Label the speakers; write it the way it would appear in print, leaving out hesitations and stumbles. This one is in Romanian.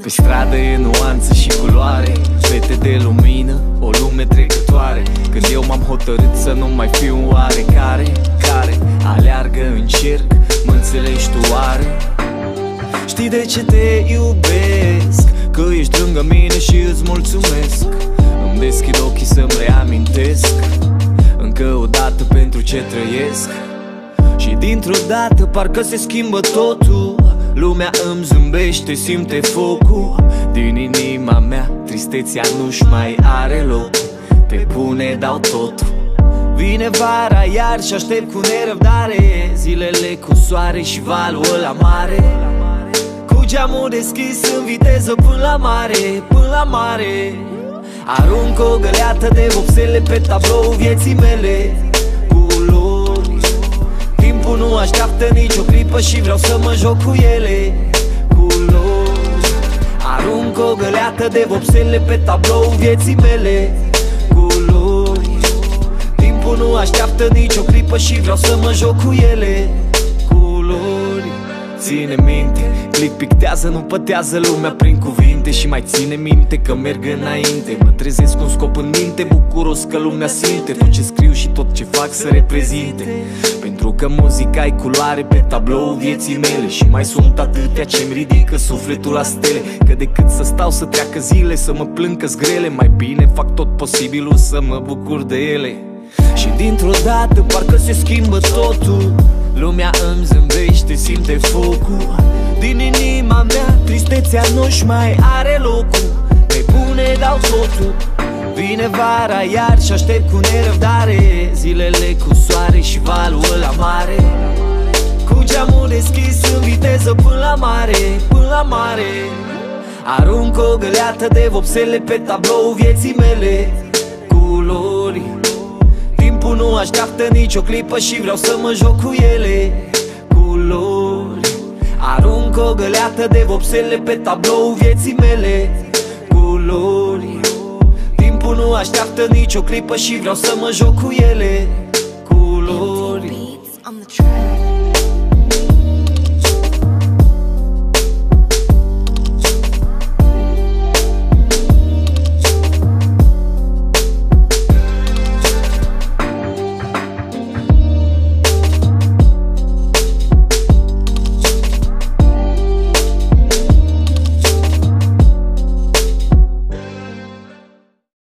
Speaker 1: Pe stradă e nuanță și culoare, fete de lumină, o lume trecătoare. Când eu m-am hotărât să nu mai fiu un oarecare care aleargă în cerc, mă înțelegi tu oare? Știi de ce te iubesc? Că ești lângă mine și îți mulțumesc. Îmi deschid ochii să-mi reamintesc încă o dată pentru ce trăiesc. Și dintr-o dată parcă se schimbă totul. Lumea îmi zâmbește, simte focul din inima mea. Tristețea nu-și mai are loc. Pe bune dau totul. Vine vara iar și aștept cu nerăbdare zilele cu soare și valul ăla mare. Cu geamul deschis în viteză până la mare, până la mare. Arunc o găleată de vopsele pe tablou vieții mele. Culori, timpul nu așteaptă nicio clipă și vreau să mă joc cu ele. Culori, arunc o găleată de vopsele pe tablou vieții mele. Culori, timpul nu așteaptă nicio clipă și vreau să mă joc cu ele. Culori, ține minte, click pictează, nu pătează lumea prin cuvinte. Și mai ține minte că merg înainte. Mă trezesc cu un scop în minte, bucuros că lumea simte tot ce scriu și tot ce fac să reprezinte. Pentru că muzica ai culoare pe tablou vieții mele. Și mai sunt atâtea ce-mi ridică sufletul la stele. Că decât să stau să treacă zile, să mă plâng că-s grele, mai bine fac tot posibilul să mă bucur de ele. Și dintr-o dată parcă se schimbă totul. Lumea îmi zâmbește, simte focul din inima mea. Tristețea nu-și mai are locul. Pe bune dau totul. Vine vara iar și aștept cu nerăbdare zilele cu soare și valul ăla mare. Cu geamul deschis în viteză până la mare, până la mare. Arunc o găleată de vopsele pe tablou vieții mele. Culori, timpul nu așteaptă nicio clipă și vreau să mă joc cu ele. Culori, arunc o găleată de vopsele pe tablou vieții mele. Culori, timpul nu așteaptă nicio clipă și vreau să mă joc cu ele. Culori.